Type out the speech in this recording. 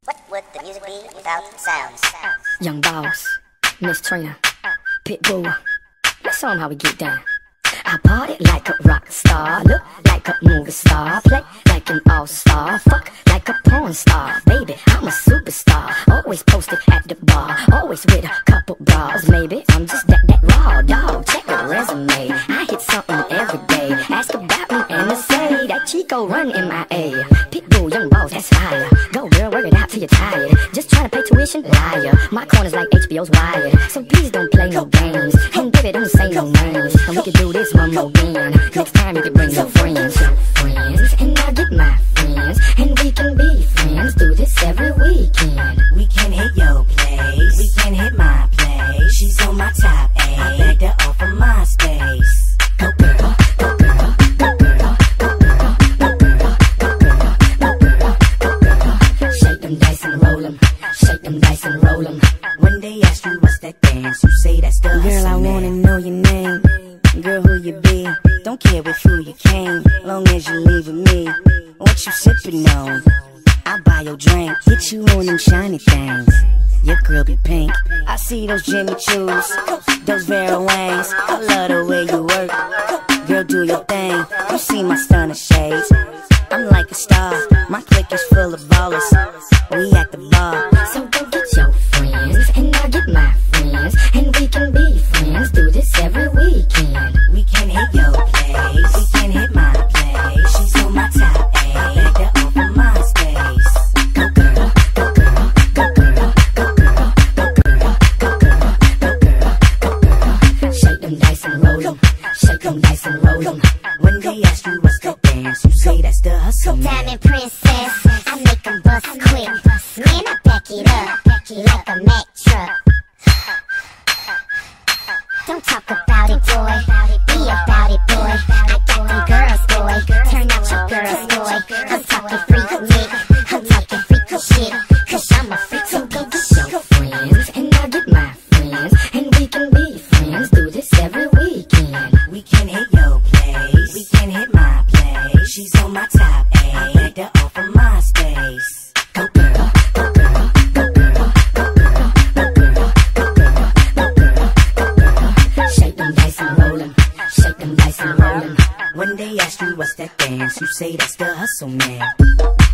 What would the music be without sounds? Young Boss, Miss Trina, Pitbull. Let's show 'em how we get down. I party like a rock star, look like a movie star, play like an all-star, fuck like a porn star. Baby, I'm a superstar, always posted at the bar, always with a couple bras. Maybe I'm just that raw dog. Check the resume, I hit something every day. Ask about me and they say that Chico run MIA. Pitbull, Young Boss, that's fire. Go girl, work it out till you're tired. Just trying to pay tuition, liar. My corner's like HBO's Wired, so please don't play no games. And baby, don't say no names. And we can do this one more again. Next time you can bring your friends, and I'll get my friends, and we can be friends. Do this every weekend. We can hit your place, we can hit my place. She's on my top 8, I begged her off of MySpace. Go girl, go girl, go girl, go girl, go girl, go girl, go girl, go girl. Shake them dice and roll 'em, shake them dice and roll 'em. When they ask you what's that dance, you say that's the Girl, I wanna know your name. Girl, who you be? Don't care with who you came, long as you leave with me. What you sippin' on? I'll buy your drink, hit you on them shiny things. Your girl be pink. I see those Jimmy Choos, those Vera Wangs. I love the way you work. Girl, do your thing. You see my stunner shades. I'm like a star. My clique is full of ballers. We at the bar. So go get your friends, and I'll get my friends, and we can be friends. Do this every weekend. We can hit your place, we can hit my place. She's on my top 8, I begged her off of MySpace. Go girl, go girl, go girl, go girl, go girl, go girl, go girl, go girl. Shake them dice and roll 'em, shake them dice and roll 'em. When they ask you what's that dance, you say that's the hustle. Diamond princess, I make 'em bust quick. Man, I back it up like a Mack truck. Don't talk about it, boy. Be about it, boy. I got them girls, boy. Turn out your girls, boy. I'm talking freak dick. I'm talking freak shit. Cause I'm a freak, so go get Your friends, and I'll get my friends, and we can be friends. Do this every weekend. We can hit your place, we can hit my place. She's on my top 8, I begged her off of MySpace. Go girl, go girl, go girl, go girl, go girl, go girl, go girl, go girl. Shake them dice and roll 'em, shake them dice and roll 'em. When they ask you what's that dance, you say that's the hustle, man.